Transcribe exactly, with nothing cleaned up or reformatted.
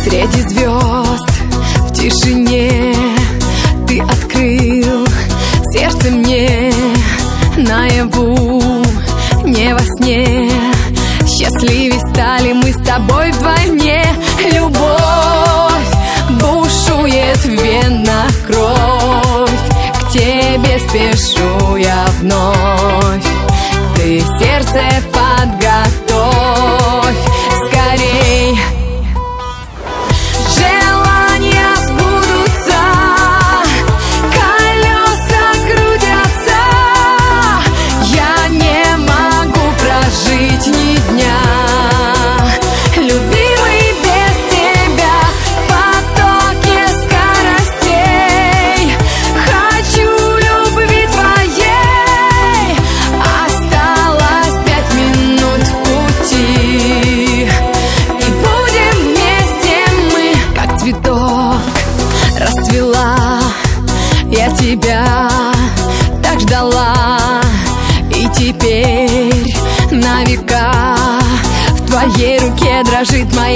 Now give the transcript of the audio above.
Среди звезд, в тишине ты открыл сердце мне наяву, не во сне. Счастливее стали мы с тобой вдвойне. Любовь бушует в венах кровь, к тебе спешу я вновь. Ты сердце подготовь скорей. Желания сбудутся, колеса крутятся. Я не могу прожить ни дня, любимый, без тебя в потоке скоростей. Хочу любви твоей, осталось пять минут в пути, и будем вместе мы, как цветок расцвела. Я тебя так ждала, и теперь на века в твоей руке дрожит моя